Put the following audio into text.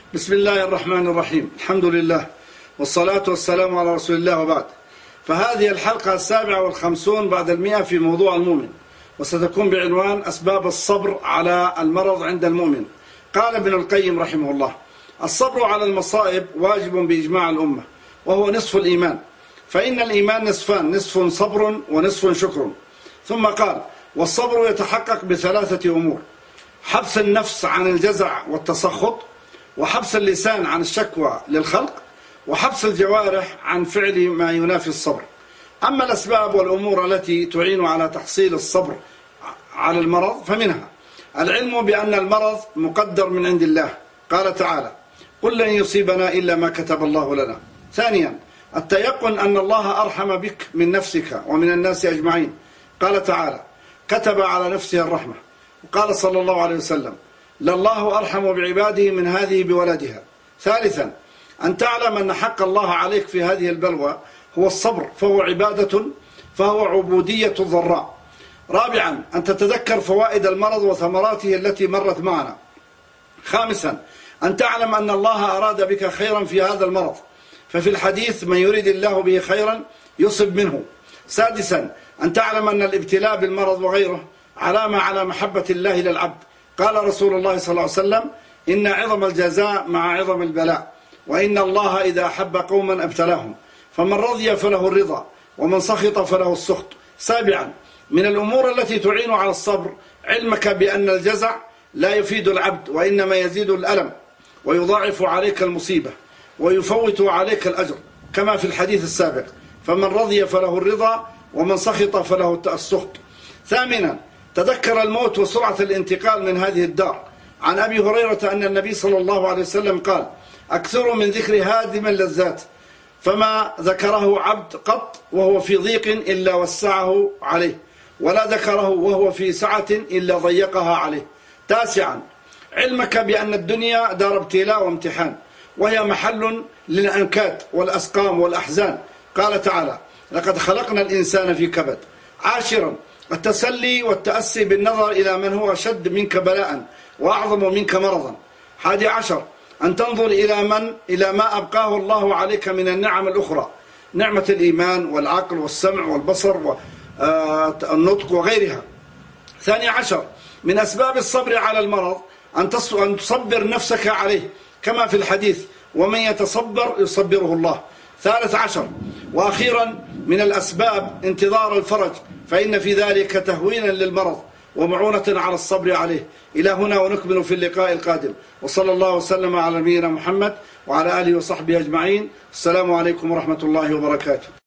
بسم الله الرحمن الرحيم. الحمد لله والصلاة والسلام على رسول الله، وبعد. فهذه الحلقة 57 بعد 100 في موضوع المؤمن، وستكون بعنوان أسباب الصبر على المرض عند المؤمن. قال ابن القيم رحمه الله: الصبر على المصائب واجب بإجماع الأمة، وهو نصف الإيمان، فإن الإيمان نصفان: نصف صبر ونصف شكر. ثم قال: والصبر يتحقق بثلاثة أمور: حبس النفس عن الجزع والتسخط، وحبس اللسان عن الشكوى للخلق، وحبس الجوارح عن فعل ما ينافي الصبر. أما الأسباب والأمور التي تعين على تحصيل الصبر على المرض فمنها العلم بأن المرض مقدر من عند الله، قال تعالى: قل لن يصيبنا إلا ما كتب الله لنا. ثانيا التيقن أن الله أرحم بك من نفسك ومن الناس أجمعين، قال تعالى: كتب على نفسه الرحمة. وقال صلى الله عليه وسلم: لله أرحم بعباده من هذه بولدها. ثالثا أن تعلم أن حق الله عليك في هذه البلوى هو الصبر، فهو عبادة، فهو عبودية ضراء. رابعا أن تتذكر فوائد المرض وثمراته التي مرت معنا. خامسا أن تعلم أن الله أراد بك خيرا في هذا المرض، ففي الحديث: من يريد الله به خيرا يصب منه. سادسا أن تعلم أن الابتلاء بالمرض وغيره علامة على محبة الله للعبد، قال رسول الله صلى الله عليه وسلم: إن عظم الجزاء مع عظم البلاء، وإن الله إذا أحب قوما ابتلاهم، فمن رضي فله الرضا، ومن سخط فله السخط. سابعا من الأمور التي تعين على الصبر علمك بأن الجزع لا يفيد العبد، وإنما يزيد الألم ويضاعف عليك المصيبة ويفوت عليك الأجر، كما في الحديث السابق: فمن رضي فله الرضا، ومن سخط فله السخط. ثامنا تذكر الموت وسرعة الانتقال من هذه الدار. عن أبي هريرة أن النبي صلى الله عليه وسلم قال: أكثروا من ذكر هادم اللذات، فما ذكره عبد قط وهو في ضيق إلا وسعه عليه، ولا ذكره وهو في سعة إلا ضيقها عليه. تاسعا علمك بأن الدنيا دار ابتلاء وامتحان، وهي محل للأنكات والأسقام والأحزان، قال تعالى: لقد خلقنا الإنسان في كبد. عاشرا التسلي والتأسي بالنظر إلى من هو أشد منك بلاء وأعظم منك مرضا. 11 أن تنظر إلى ما أبقاه الله عليك من النعم الأخرى: نعمة الإيمان والعقل والسمع والبصر والنطق وغيرها. 12 من أسباب الصبر على المرض أن تصبر نفسك عليه، كما في الحديث: ومن يتصبر يصبره الله. 13 وأخيرا من الأسباب انتظار الفرج، فإن في ذلك تهوينا للمرض ومعونة على الصبر عليه. إلى هنا، ونكمل في اللقاء القادم. وصلى الله وسلم على نبينا محمد وعلى آله وصحبه أجمعين. السلام عليكم ورحمة الله وبركاته.